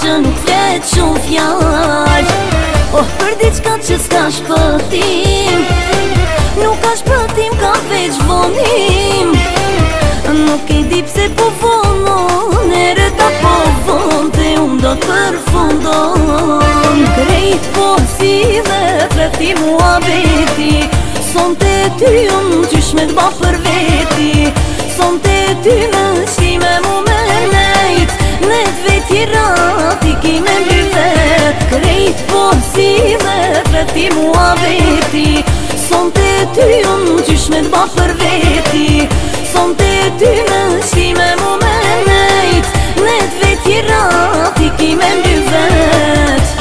që nuk flet shumë fjall. Oh, për diçka që s'ka shpëtim, nuk ka shpëtim, ka veç vonim. Nuk e di pse po vonon, herët apo vonte unë do t'përfundon. Krejt po si dhe trefti mua beti, son të ty unë qysh me t'ba për veti. Son të ty në shime mu me nejt, ne t'veti rati ki me mby vet. Krejt po si dhe trefti mua beti, son të ty unë qysh me t'ba për veti. Son të ty në shime mu me nejt, ne t'veti rati ki me mby vet.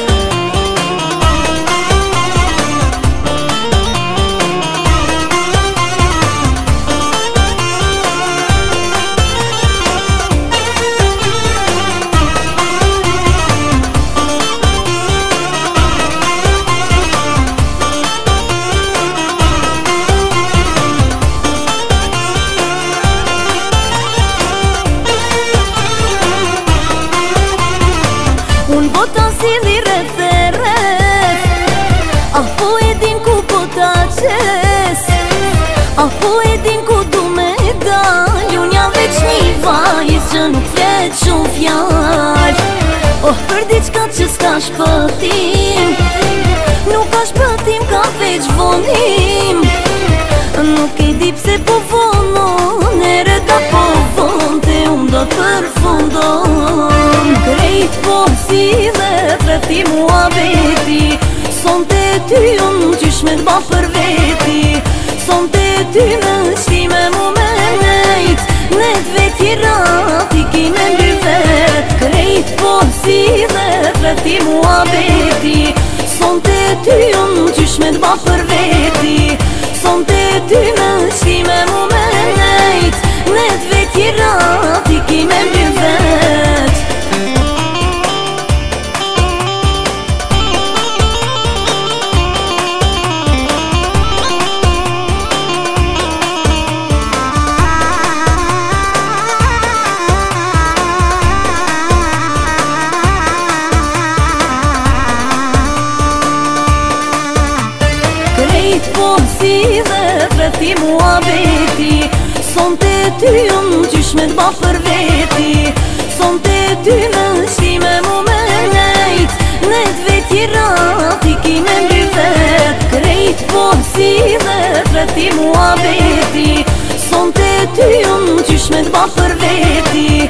Unë bota si li rreth e rreth, apo e din ku po ta qes, apo e din ku du me dal. Unë jam veç një vajz që nuk flet shumë fjall. Oh, për diçka që s'ka shpëtim, nuk ka shpëtim, ka veç vonim. Nuk e di pse po vonon, herët apo vonte unë do t'përfundon. Krejt po si dhe trefti mua beti, son të ty unë qysh me t'ba për veti. Son të ty në shime mu me nejt, ne t'veti rati ki me mby vet. Krejt po si dhe trefti mua beti, son të ty unë qysh me t'ba për veti. Son të ty në shime mu me nejt, ne t'veti rati ki me mby vet. Krejt po si dhe trefti mua beti, son të ty unë qysh me t'ba për veti. Son të ty në shime mu me nejt, ne t'veti rati ki me mby vet. Krejt po si dhe trefti mua beti, son të ty unë qysh me t'ba për veti.